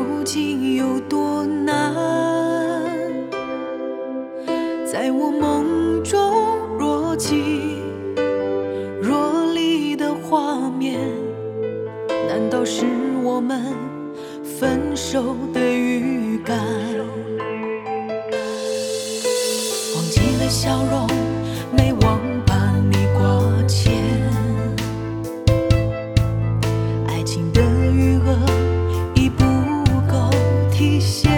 竟有多难？在我梦中若即若离的画面，难道是我们分手的预感？忘记了笑容，没忘把你挂牵，爱情的余额已不够体现，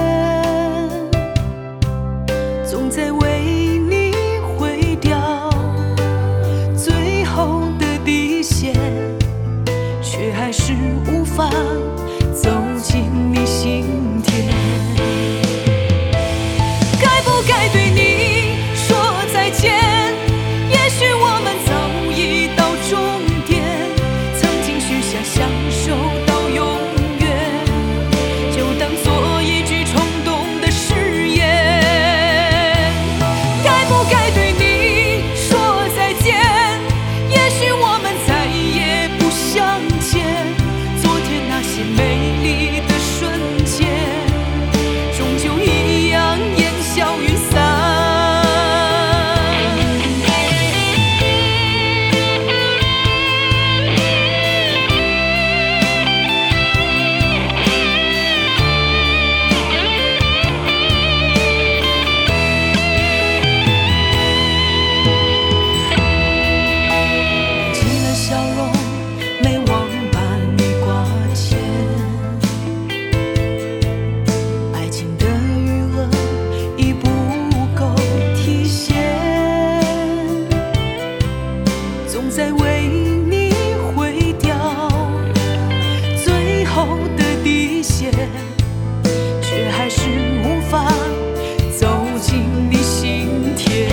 总在为你毁掉最后的底线，却还是无法走进你心田。该不该对你说再见？也许我们早已到终点，曾经许下相守到永远，就当作一句冲动的誓言。该不该对你说再见？也许我们再也不相见，昨天那些美丽的瞬间，终究一样烟消云散。忘记了笑容，没忘把你挂牵，爱情的余额已不够体现，总在为你毁掉最后的底线，却还是无法走进你心田。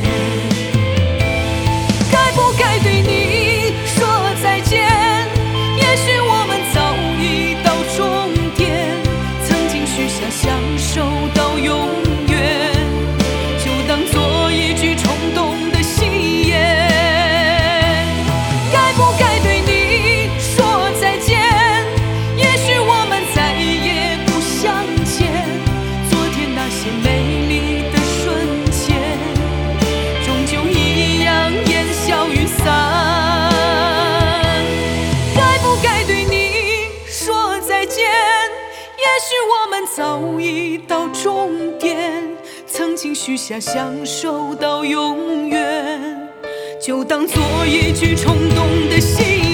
该不该对你说再见？也许我们早已到终点，曾经许下相守到永远，就当作一句冲动的戏言。该不该对你说再见？也许我们再也不相见，昨天那些美丽的瞬间，终究一样烟消云散。该不该对你说再见？也许我们早已到终点，曾经许下相守到永远，就当作一句冲动的戏